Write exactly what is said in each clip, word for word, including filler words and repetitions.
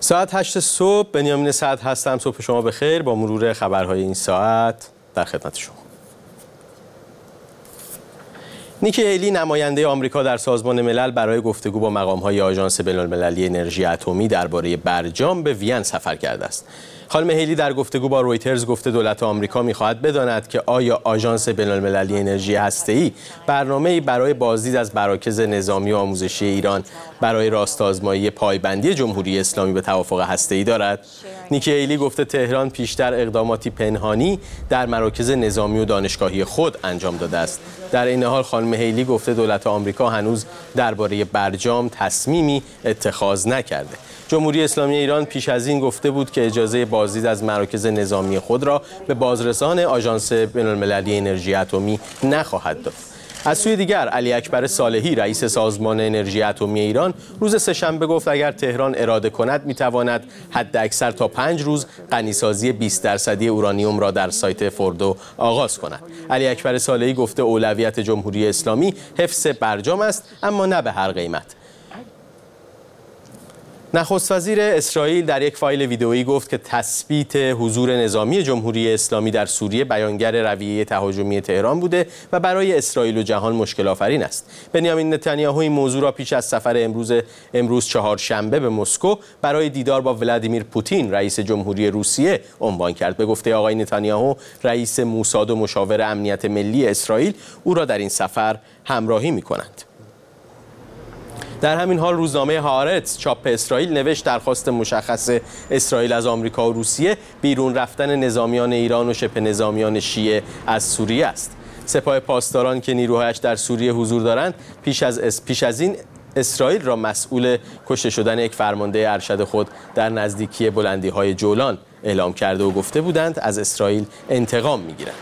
ساعت هشت صبح، بنیامین سعد هستم. صبح شما بخیر. با مرور خبرهای این ساعت در خدمت شما. نیکی هیلی، نماینده آمریکا در سازمان ملل، برای گفتگو با مقام‌های آژانس بین‌المللی انرژی اتمی درباره برجام به وین سفر کرده است. خانم هیلی در گفتگو با رویترز گفته دولت آمریکا می‌خواهد بداند که آیا آژانس بین‌المللی انرژی هسته‌ای برنامه‌ای برای بازدید از مراکز نظامی و آموزشی ایران برای راست‌آزمایی پایبندی جمهوری اسلامی به توافق هسته‌ای دارد. نیکی هیلی گفته تهران پیشتر اقداماتی پنهانی در مراکز نظامی و دانشگاهی خود انجام داده است. در این حال خانم هیلی گفته دولت آمریکا هنوز درباره برجام تصمیمی اتخاذ نکرده. جمهوری اسلامی ایران پیش از این گفته بود که اجازه بازدید از مراکز نظامی خود را به بازرسان آژانس بین‌المللی انرژی اتمی نخواهد داد. از سوی دیگر علی اکبر صالحی، رئیس سازمان انرژی اتمی ایران، روز سه‌شنبه گفت اگر تهران اراده کند میتواند حداکثر تا پنج روز غنیسازی بیست درصدی اورانیوم را در سایت فوردو آغاز کند. علی اکبر صالحی گفته اولویت جمهوری اسلامی حفظ برجام است، اما نه به هر قیمت. نخست وزیر اسرائیل در یک فایل ویدئویی گفت که تثبیت حضور نظامی جمهوری اسلامی در سوریه بیانگر رویه تهاجمی تهران بوده و برای اسرائیل و جهان مشکل آفرین است. بنیامین نتانیاهو این موضوع را پیش از سفر امروز امروز چهارشنبه به مسکو برای دیدار با ولادیمیر پوتین، رئیس جمهوری روسیه، عنوان کرد. به گفته آقای نتانیاهو، رئیس موساد و مشاور امنیت ملی اسرائیل او را در این سفر همراهی می‌کنند. در همین حال روزنامه هارتز چاپ اسرائیل نوشت درخواست مشخص اسرائیل از آمریکا و روسیه بیرون رفتن نظامیان ایران و شبه نظامیان شیعه از سوریه است. سپاه پاسداران که نیروهایش در سوریه حضور دارند پیش از پیش از این اسرائیل را مسئول کشته شدن یک فرمانده ارشد خود در نزدیکی بلندی‌های جولان اعلام کرده و گفته بودند از اسرائیل انتقام می‌گیرند.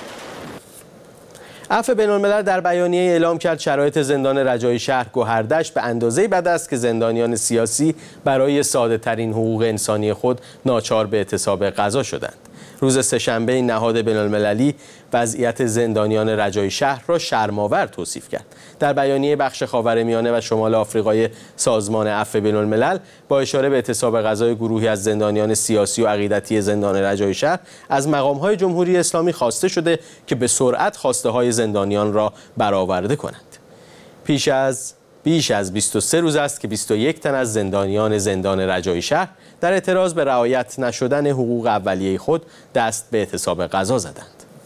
عفو بین‌الملل در بیانیه اعلام کرد شرایط زندان رجایی شهر گوهردشت به اندازه‌ای بد است که زندانیان سیاسی برای ساده‌ترین حقوق انسانی خود ناچار به اعتصاب غذا شدند. روز سه‌شنبه این نهاد بین‌المللی وضعیت زندانیان رجایی شهر را شرم‌آور توصیف کرد. در بیانیه بخش خاورمیانه و شمال آفریقای سازمان عفو بین‌الملل با اشاره به اعتصاب غذای گروهی از زندانیان سیاسی و عقیدتی زندان رجایی شهر از مقام‌های جمهوری اسلامی خواسته شده که به سرعت خواسته‌های زندانیان را برآورده کنند. پیش از بیش از بیست و سه روز است که بیست و یک تن از زندانیان زندان رجایی شهر در اعتراض به رعایت نشدن حقوق اولیه خود دست به اعتصاب غذا زدند.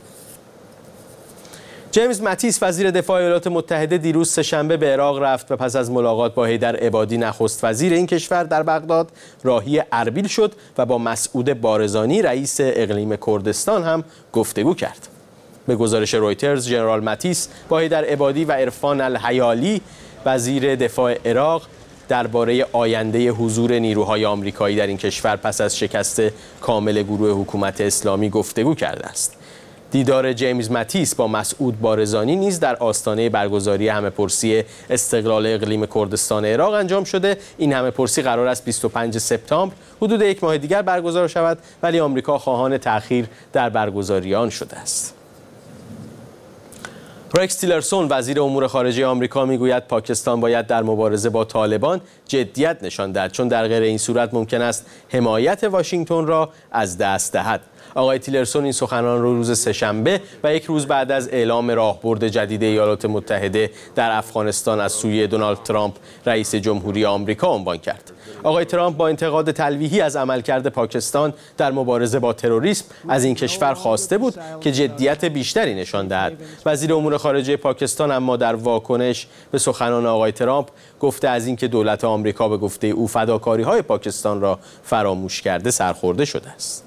جیمز ماتیس، وزیر دفاع ایالات متحده، دیروز سه‌شنبه به عراق رفت و پس از ملاقات با حیدر عبادی، نخست وزیر این کشور، در بغداد راهی اربیل شد و با مسعود بارزانی، رئیس اقلیم کردستان، هم گفتگو کرد. به گزارش رویترز، ژنرال ماتیس با حیدر عبادی و عرفان الحیالی، وزیر دفاع عراق، درباره آینده حضور نیروهای آمریکایی در این کشور پس از شکست کامل گروه حکومت اسلامی گفتگو کرده است. دیدار جیمز ماتیس با مسعود بارزانی نیز در آستانه برگزاری همه‌پرسی استقلال اقلیم کردستان عراق انجام شده. این همه‌پرسی قرار است بیست و پنجم سپتامبر، حدود یک ماه دیگر برگزار شود، ولی آمریکا خواهان تأخیر در برگزاری آن شده است. رکس تیلرسون، وزیر امور خارجه آمریکا، میگوید پاکستان باید در مبارزه با طالبان جدیت نشان دهد، چون در غیر این صورت ممکن است حمایت واشنگتن را از دست دهد. آقای تیلرسون این سخنان را روز سه‌شنبه و یک روز بعد از اعلام راهبرد جدید ایالات متحده در افغانستان از سوی دونالد ترامپ، رئیس جمهوری آمریکا، عنوان کرد. آقای ترامپ با انتقاد تلویحی از عملکرد پاکستان در مبارزه با تروریسم از این کشور خواسته بود که جدیت بیشتری نشان دهد. وزیر امور خارجه پاکستان اما در واکنش به سخنان آقای ترامپ گفته از اینکه دولت آمریکا به گفته او فداکاری‌های پاکستان را فراموش کرده سرخورده شده است.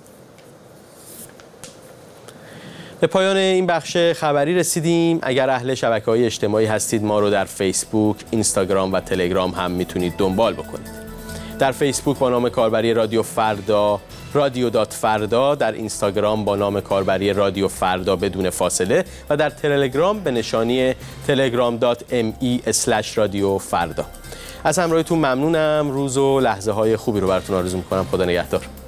به پایان این بخش خبری رسیدیم. اگر اهل شبکه‌های اجتماعی هستید ما رو در فیسبوک، اینستاگرام و تلگرام هم میتونید دنبال بکنید. در فیسبوک با نام کاربری رادیو فردا، رادیو دات فردا، در اینستاگرام با نام کاربری رادیو فردا بدون فاصله و در تلگرام به نشانی تلگرام دات ام ای اسلش رادیو فردا. از همراهیتون ممنونم. روز و لحظه های خوبی رو براتون آرزو می‌کنم. خدا نگهدار.